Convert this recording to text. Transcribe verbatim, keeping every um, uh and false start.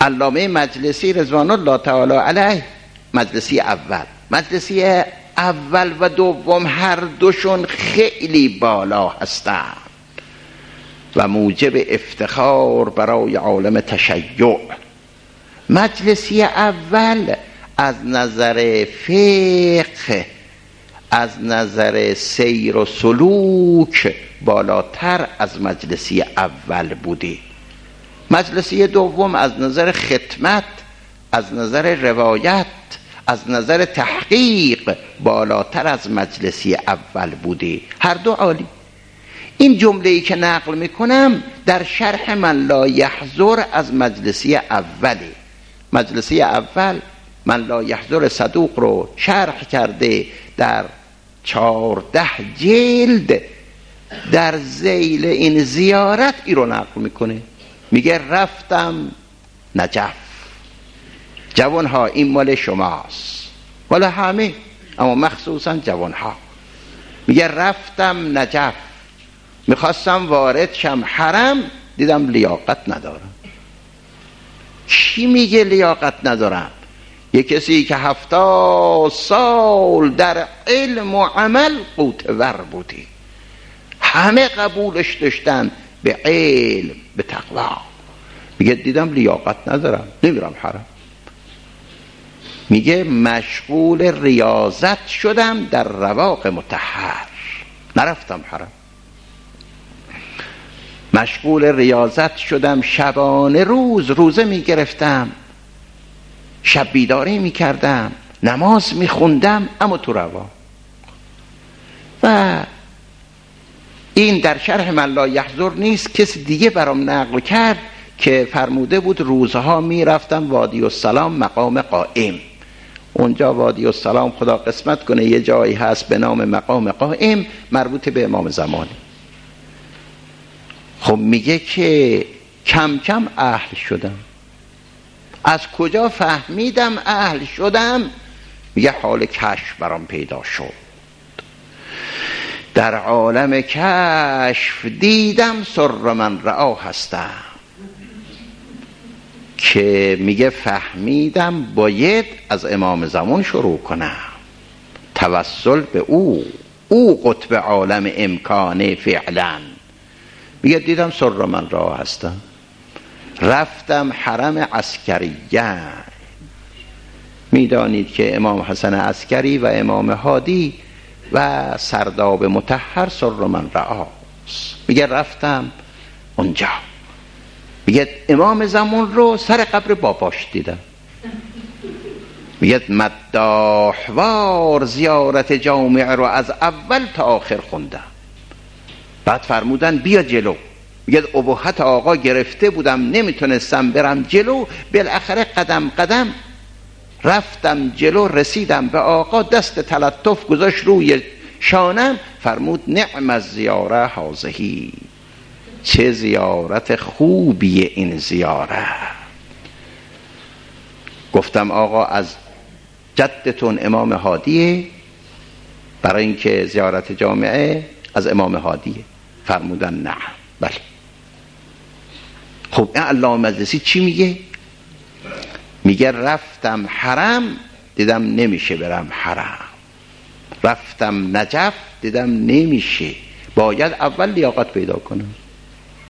علامه مجلسی رضوان الله تعالی علیه، مجلسی اول، مجلسی اول و دوم هر دوشون خیلی بالا هستند و موجب افتخار برای عالم تشیع. مجلسی اول از نظر فقه، از نظر سیر و سلوک بالاتر از مجلسی اول بوده. مجلسی دوم از نظر خدمت، از نظر روایت، از نظر تحقیق بالاتر از مجلسی اول بوده. هر دو عالی. این جمله‌ای که نقل میکنم در شرح من لا یحضر از مجلسی اوله. مجلسی اول من لا یحضر صدوق رو شرح کرده در چهارده جلد. در ذیل این زیارت ای رو نقل میکنه، میگه رفتم نجف. جوانها این مال شماست، مال همه، اما مخصوصا جوانها. میگه رفتم نجف، میخواستم وارد شم حرم، دیدم لیاقت ندارم. چی میگه لیاقت ندارم؟ یه کسی که هفتاد سال در علم و عمل قوتور بودی، همه قبولش داشتن به علم به تقوا، میگه دیدم لیاقت ندارم، نمیرم حرم. میگه مشغول ریاضت شدم در رواق مطهر، نرفتم حرم. مشغول ریاضت شدم، شبانه روز روزه میگرفتم، شب بیداری میکردم، نماز میخوندم، اما تو روا. و این در شرح من لا یحضر نیست، کسی دیگه برام نقل کرد که فرموده بود روزها میرفتم وادی السلام مقام قائم. اونجا وادی السلام خدا قسمت کنه یه جایی هست به نام مقام قائم، مربوط به امام زمانی. خب میگه که کم کم اهل شدم. از کجا فهمیدم اهل شدم؟ میگه حال کشف برام پیدا شد. در عالم کشف دیدم سر من رعا هستم، که میگه فهمیدم باید از امام زمان شروع کنم، توسل به او، او قطب عالم امکانه فعلا. میگه دیدم سر من رعا هستم، رفتم حرم عسکریه. میدانید که امام حسن عسکری و امام هادی و سرداب مطهر سر من رعاست. میگه رفتم اونجا، میگه امام زمان رو سر قبر باباش دیدم. میگه مداحوار زیارت جامعه رو از اول تا آخر خوندم. بعد فرمودن بیا جلو. میگه ابهت آقا گرفته بودم، نمیتونستم برم جلو، بالاخره قدم قدم رفتم جلو، رسیدم به آقا، دست تلطف گذاشت روی شانم، فرمود نعم از زیاره هازهی، چه زیارت خوبیه این زیارت. گفتم آقا از جدتون امام هادیه؟ برای اینکه زیارت جامعه از امام هادیه. فرمودن نه. بله. خب این علامه مجلسی چی میگه؟ میگه رفتم حرم، دیدم نمیشه برم حرم. رفتم نجف، دیدم نمیشه، باید اول لیاقت پیدا کنم.